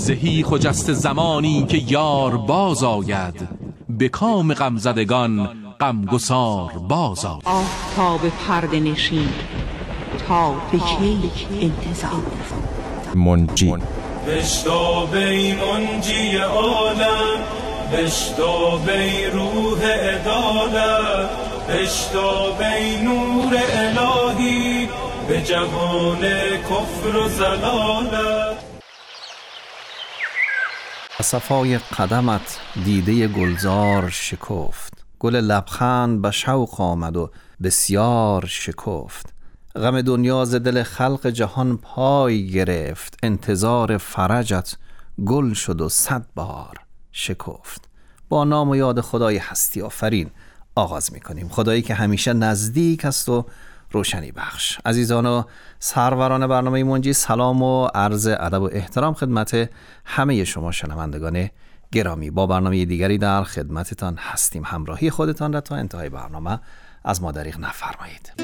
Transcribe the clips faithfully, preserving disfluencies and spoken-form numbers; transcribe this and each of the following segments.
زهی خجست زمانی که یار باز آید، به کام غمزدگان غمگسار باز آید. آفتاب پرده نشین تا به کی انتظار؟ منجی بشتابی منجی عالم، بشتابی روح عدالت، بشتابی نور الهی به جهان کفر و زلالت. صفای قدمت دیده گلزار شکفت، گل لبخند به شوق آمد و بسیار شکفت. غم دنیا ز دل خلق جهان پای گرفت، انتظار فرجت گل شد و صد بار شکفت. با نام و یاد خدای هستی آفرین آغاز می‌کنیم، خدایی که همیشه نزدیک است و روشنی بخش. عزیزان و سروران برنامه منجی، سلام و عرض ادب و احترام خدمت همه شما شنوندگان گرامی. با برنامه دیگری در خدمتتان هستیم. همراهی خودتان را تا انتهای برنامه از ما دریغ نفرمایید.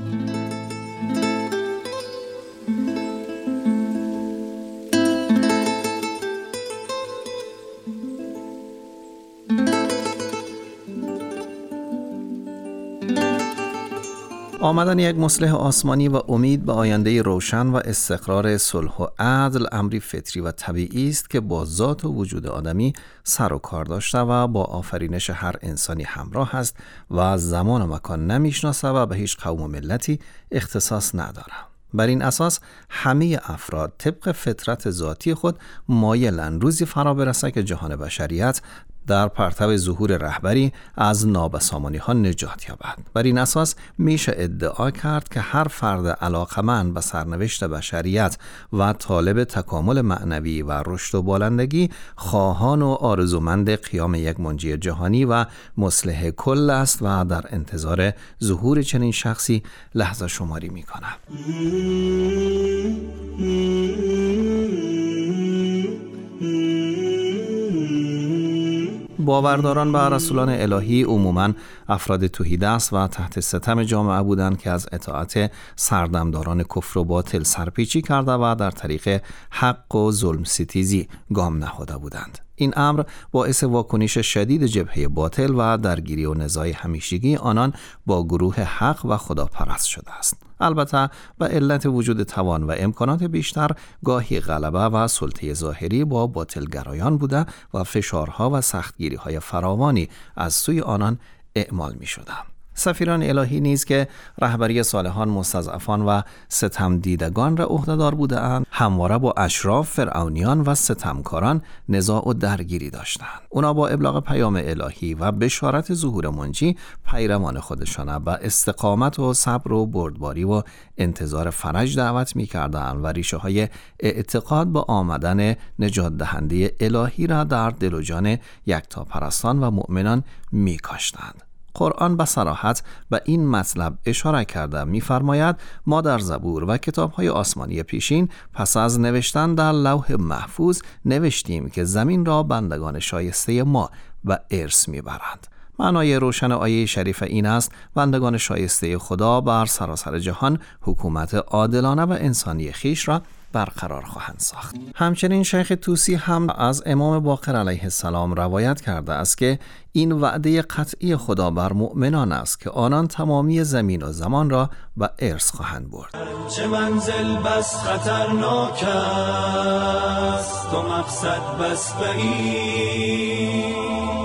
آمدن یک مصلح آسمانی و امید به آینده روشن و استقرار صلح و عدل امری فطری و طبیعی است که با ذات و وجود آدمی سر و کار داشته و با آفرینش هر انسانی همراه است و زمان و مکان نمیشناسه و به هیچ قوم و ملتی اختصاص نداره. بر این اساس همه افراد طبق فطرت ذاتی خود مایلن روزی فرا برسه که جهان بشریت در پرتو ظهور رهبری از نابسامانی ها نجات یابد. بر این اساس میشه ادعا کرد که هر فرد علاقمند به سرنوشت بشریت و طالب تکامل معنوی و رشد و بالندگی خواهان و آرزومند قیام یک منجی جهانی و مصلح کل است و در انتظار ظهور چنین شخصی لحظه شماری میکنه. باورداران به رسولان الهی عموماً افراد توحیدست و تحت ستم جامعه بودند که از اطاعت سردمداران کفر و باطل سرپیچی کرده و در طریق حق و ظلم ستیزی گام نهاده بودند. این امر باعث واکنش شدید جبهه باطل و درگیری و نزاع همیشگی آنان با گروه حق و خداپرست شده است. البته به علت وجود توان و امکانات بیشتر گاهی غلبه و سلطه ظاهری با باطلگرایان بوده و فشارها و سختگیری‌های فراوانی از سوی آنان اعمال می‌شدند. سفیران الهی نیز که رهبری صالحان، مستضعفان و ستم دیدگان را عهده‌دار بودند، همواره با اشراف، فرعونیان و ستمکاران نزاع و درگیری داشتند. اونا با ابلاغ پیام الهی و بشارت ظهور منجی پیروان خودشان به استقامت و صبر و بردباری و انتظار فرج دعوت می‌کردند و ریشه های اعتقاد به آمدن نجات دهنده الهی را در دل و جان یکتاپرستان و مؤمنان می‌کاشتند. قرآن به صراحت به این مطلب اشاره کرده می‌فرماید ما در زبور و کتاب‌های آسمانی پیشین پس از نوشتن در لوح محفوظ نوشتیم که زمین را بندگان شایسته ما و ارث می‌برند. معنای روشن آیه شریف این است بندگان شایسته خدا بر سراسر جهان حکومت عادلانه و انسانی خیش را برقرار خواهند ساخت. همچنین شیخ طوسی هم از امام باقر علیه السلام روایت کرده است که این وعده قطعی خدا بر مؤمنان است که آنان تمامی زمین و زمان را به ارث خواهند برد. چه منزل بس خطرناک است و مقصد بس بعید،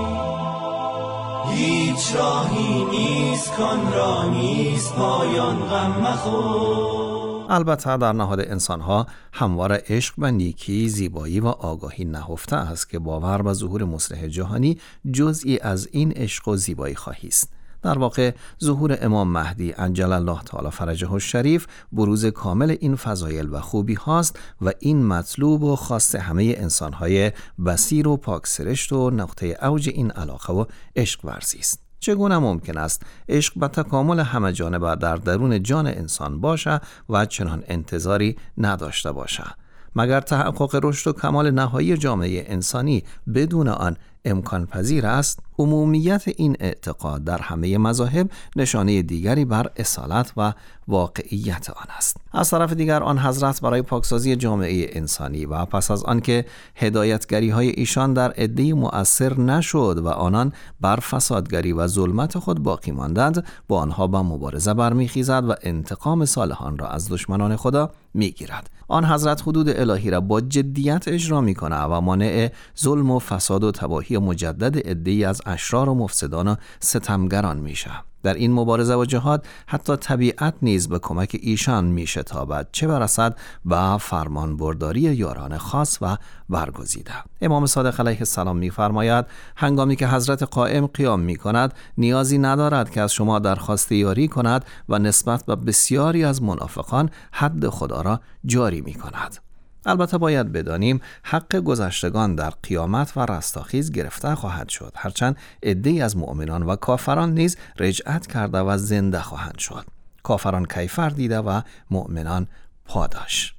هیچ راهی نیست کان را نیست پایان، غم مخور. البته در نهاد انسانها همواره عشق و نیکی، زیبایی و آگاهی نهفته است که باور به ظهور مصلح جهانی جزئی از این عشق و زیبایی خواهی است. در واقع ظهور امام مهدی عجل الله تعالی فرجه الشریف بروز کامل این فضایل و خوبی هاست و این مطلوب و خواست همه انسانهای بصیر و پاکسرشت و نقطه اوج این علاقه و عشق ورزی است. چگونه ممکن است عشق به تکامل همه جانبه در درون جان انسان باشه و چنان انتظاری نداشته باشه؟ مگر تحقق رشد و کمال نهایی جامعه انسانی بدون آن امکان پذیر است، عمومیت این اعتقاد در همه مذاهب نشانه دیگری بر اصالت و واقعیت آن است. از طرف دیگر آن حضرت برای پاکسازی جامعه انسانی و پس از آنکه هدایتگری های ایشان در عده‌ای مؤثر نشد و آنان بر فسادگری و ظلمت خود باقی ماندند، با آنها با مبارزه برمیخیزد و انتقام صالحان را از دشمنان خدا میگیرد. آن حضرت حدود الهی را با جدیت اجرا میکنه و مانع ظلم و فساد و تباهی مجدد عده‌ای از اشرار و مفسدان و ستمگران میشه. در این مبارزه و جهاد حتی طبیعت نیز به کمک ایشان میشتابد، چه برسد به فرمان برداری یاران خاص و برگزیده. امام صادق علیه السلام میفرماید هنگامی که حضرت قائم قیام میکند نیازی ندارد که از شما درخواست یاری کند و نسبت به بسیاری از منافقان حد خدا را جاری میکند. البته باید بدانیم حق گذشتگان در قیامت و رستاخیز گرفته خواهد شد، هرچند عده‌ای از مؤمنان و کافران نیز رجعت کرده و زنده خواهند شد. کافران کیفر دیده و مؤمنان پاداش.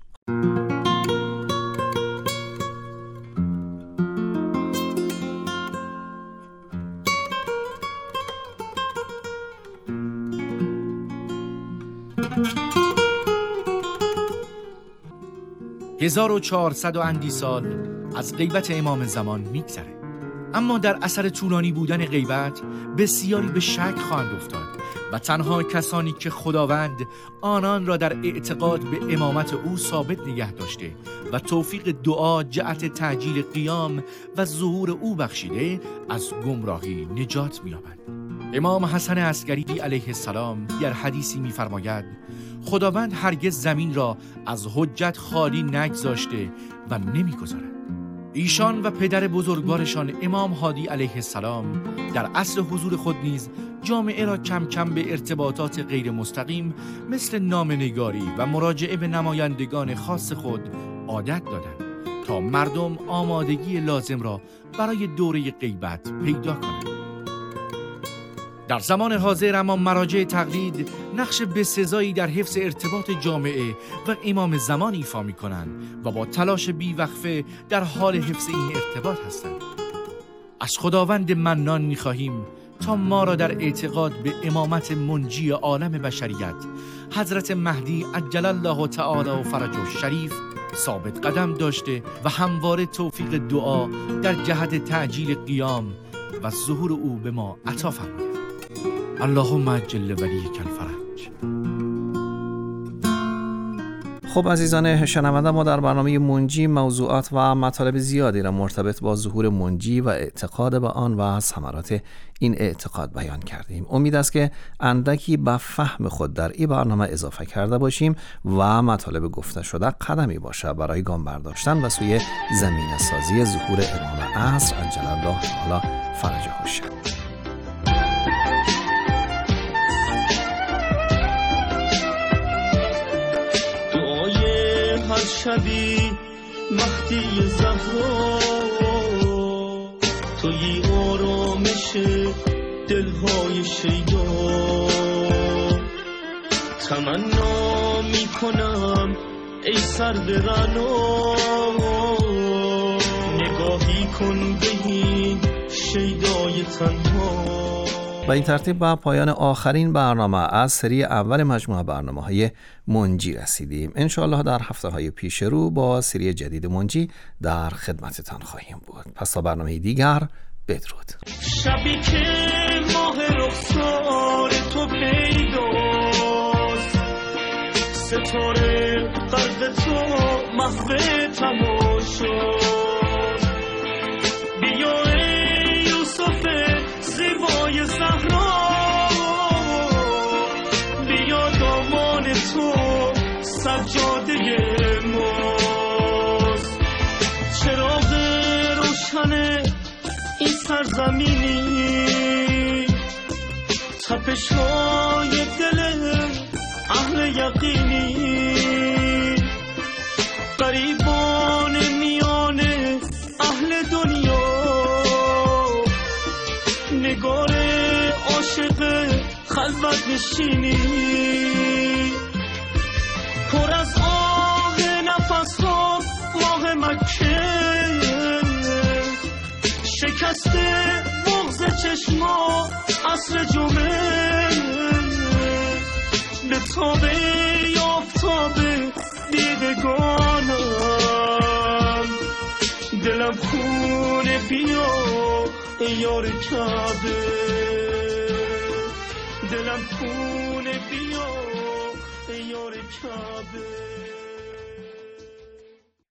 هزار و چهارصد و اندی سال از غیبت امام زمان میگذره، اما در اثر طولانی بودن غیبت بسیاری به شک خواهند افتاد و تنها کسانی که خداوند آنان را در اعتقاد به امامت او ثابت نگه داشته و توفیق دعا جهت تعجیل قیام و ظهور او بخشیده از گمراهی نجات می‌یابند. امام حسن عسکری علیه السلام در حدیثی می‌فرماید خداوند هرگز زمین را از حجت خالی نگذاشته و نمی‌گذارد. ایشان و پدر بزرگوارشان امام هادی علیه السلام در عصر حضور خود نیز جامعه را کم کم به ارتباطات غیر مستقیم مثل نامه‌نگاری و مراجعه به نمایندگان خاص خود عادت دادند تا مردم آمادگی لازم را برای دوره غیبت پیدا کنند. در زمان حاضر اما مراجع تقلید نقش بسزایی در حفظ ارتباط جامعه و امام زمان ایفا می کنند و با تلاش بیوقفه در حال حفظ این ارتباط هستند. از خداوند منان می خواهیم تا ما را در اعتقاد به امامت منجی عالم بشریت حضرت مهدی عجل الله تعالی و فرجه الشریف ثابت قدم داشته و همواره توفیق دعا در جهت تعجیل قیام و ظهور او به ما عطا فرماید. اللهم عجل ولیک الفرج. خب عزیزان شنونده، ما در برنامه منجی موضوعات و مطالب زیادی را مرتبط با ظهور منجی و اعتقاد به آن و ثمرات این اعتقاد بیان کردیم. امید است که اندکی به فهم خود در این برنامه اضافه کرده باشیم و مطالب گفته شده قدمی باشه برای گام برداشتن و سوی زمینه سازی ظهور امام عصر عجل الله تعالی فرجه الشریف. شبی مهدی زهرا تویی آرامش دلهای شیدا، تمنا می کنم ای سر به رنا نگاهی کن به این شیدای تنها. با این ترتیب به پایان آخرین برنامه از سری اول مجموعه برنامه‌های منجی رسیدیم. انشاءالله در هفته‌های پیش رو با سری جدید منجی در خدمتتان خواهیم بود. پس تا برنامه دیگر بدرود. شبی که ماه رخسار تو پیداست، ستاره قلب تو محو تماشاست، بیا ای یوسف زیبای زهرا، بیا دامان تو سجاده ماست، چراغ روشن این سرزمینی، تپش های دل اهل یقینی، غریبان میان اهل دنیا، نگار عاشق خلوت نشینی، پر از آه نفس ها ماه مکه، شکست بسته بغض چشما عصر جمعه به تابه یافتابه دیدگانم دلم خونه بیا ای یار کعبه دلم خونه بیا ای یار کعبه